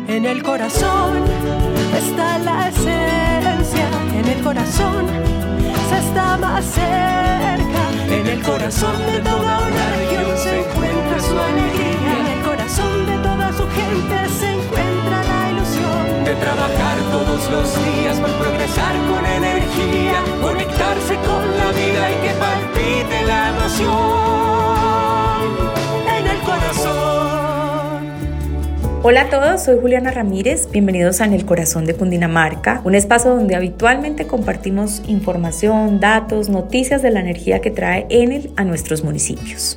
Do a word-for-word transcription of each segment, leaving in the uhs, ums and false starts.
En el corazón está la esencia, en el corazón se está más cerca. En el corazón de toda una región se encuentra su alegría. En el corazón de toda su gente se encuentra la ilusión de trabajar todos los días por progresar con energía, conectarse con la vida y que palpite la emoción en el corazón. Hola a todos, soy Juliana Ramírez, bienvenidos a En el Corazón de Cundinamarca, un espacio donde habitualmente compartimos información, datos, noticias de la energía que trae Enel a nuestros municipios.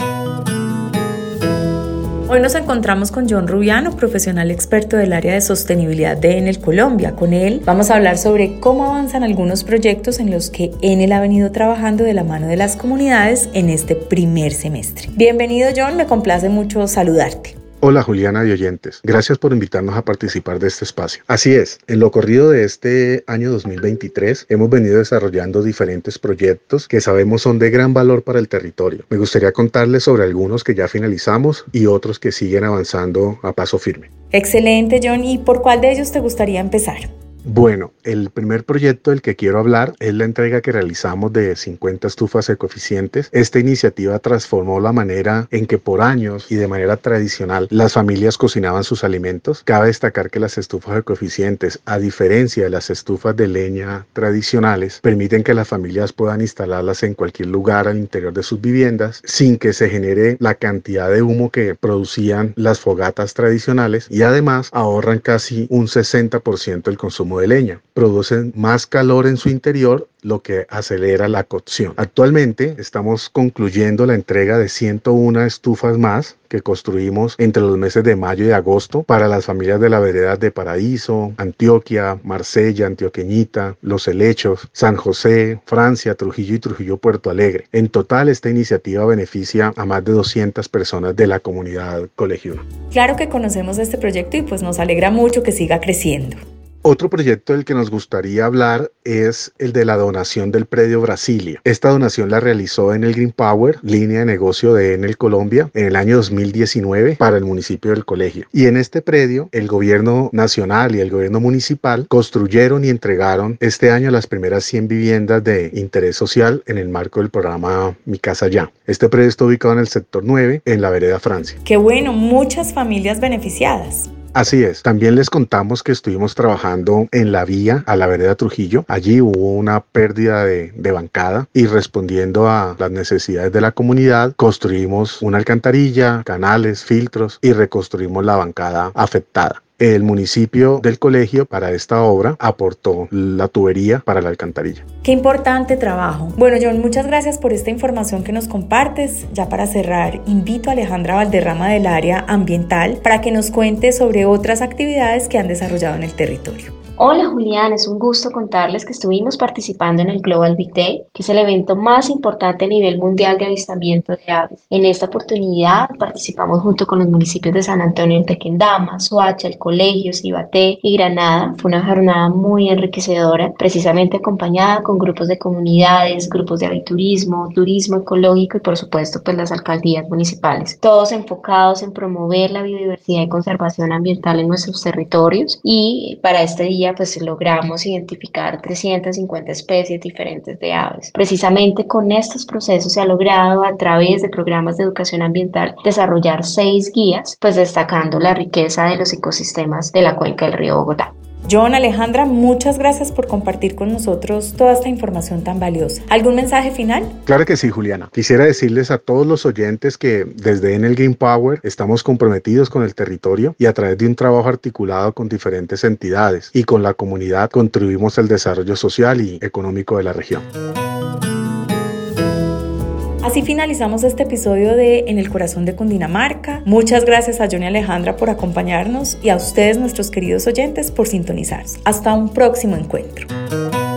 Hoy nos encontramos con John Rubiano, profesional experto del área de sostenibilidad de Enel Colombia. Con él vamos a hablar sobre cómo avanzan algunos proyectos en los que Enel ha venido trabajando de la mano de las comunidades en este primer semestre. Bienvenido, John, me complace mucho saludarte. Hola Juliana y oyentes, gracias por invitarnos a participar de este espacio. Así es, en lo corrido de este año dos mil veintitrés hemos venido desarrollando diferentes proyectos que sabemos son de gran valor para el territorio. Me gustaría contarles sobre algunos que ya finalizamos y otros que siguen avanzando a paso firme. Excelente, John, ¿y por cuál de ellos te gustaría empezar? Bueno, el primer proyecto del que quiero hablar es la entrega que realizamos de cincuenta estufas ecoeficientes. Esta iniciativa transformó la manera en que por años y de manera tradicional las familias cocinaban sus alimentos. Cabe destacar que las estufas ecoeficientes, a diferencia de las estufas de leña tradicionales, permiten que las familias puedan instalarlas en cualquier lugar al interior de sus viviendas sin que se genere la cantidad de humo que producían las fogatas tradicionales, y además ahorran casi un sesenta por ciento del consumo de leña. Producen más calor en su interior, lo que acelera la cocción. Actualmente estamos concluyendo la entrega de ciento una estufas más que construimos entre los meses de mayo y agosto para las familias de la vereda de Paraíso, Antioquia, Marsella, Antioqueñita, Los Helechos, San José, Francia, Trujillo y Trujillo Puerto Alegre. En total, esta iniciativa beneficia a más de doscientas personas de la comunidad Colegio uno. Claro que conocemos este proyecto y pues nos alegra mucho que siga creciendo. Otro proyecto del que nos gustaría hablar es el de la donación del predio Brasilia. Esta donación la realizó Enel Green Power, línea de negocio de Enel Colombia, en el año dos mil diecinueve para el municipio del Colegio. Y en este predio, el gobierno nacional y el gobierno municipal construyeron y entregaron este año las primeras cien viviendas de interés social en el marco del programa Mi Casa Ya. Este predio está ubicado en el sector nueve, en la vereda Francia. ¡Qué bueno! Muchas familias beneficiadas. Así es, también les contamos que estuvimos trabajando en la vía a la vereda Trujillo. Allí hubo una pérdida de, de bancada y respondiendo a las necesidades de la comunidad, construimos una alcantarilla, canales, filtros y reconstruimos la bancada afectada. El municipio del Colegio para esta obra aportó la tubería para la alcantarilla. ¡Qué importante trabajo! Bueno, John, muchas gracias por esta información que nos compartes. Ya para cerrar, invito a Alejandra Valderrama del área ambiental para que nos cuente sobre otras actividades que han desarrollado en el territorio. Hola Julián, es un gusto contarles que estuvimos participando en el Global Big Day, que es el evento más importante a nivel mundial de avistamiento de aves. En esta oportunidad participamos junto con los municipios de San Antonio, Tequendama, Soacha, El Colegio, Cibaté y Granada. Fue una jornada muy enriquecedora, precisamente acompañada con grupos de comunidades, grupos de aviturismo, turismo ecológico y por supuesto pues las alcaldías municipales. Todos enfocados en promover la biodiversidad y conservación ambiental en nuestros territorios, y para este día pues logramos identificar trescientas cincuenta especies diferentes de aves. Precisamente con estos procesos se ha logrado a través de programas de educación ambiental desarrollar seis guías, pues destacando la riqueza de los ecosistemas de la cuenca del río Bogotá. John, Alejandra, muchas gracias por compartir con nosotros toda esta información tan valiosa. ¿Algún mensaje final? Claro que sí, Juliana. Quisiera decirles a todos los oyentes que desde Enel Green Power estamos comprometidos con el territorio y a través de un trabajo articulado con diferentes entidades y con la comunidad contribuimos al desarrollo social y económico de la región. Así finalizamos este episodio de En el Corazón de Cundinamarca. Muchas gracias a John y Alejandra por acompañarnos y a ustedes, nuestros queridos oyentes, por sintonizarse. Hasta un próximo encuentro.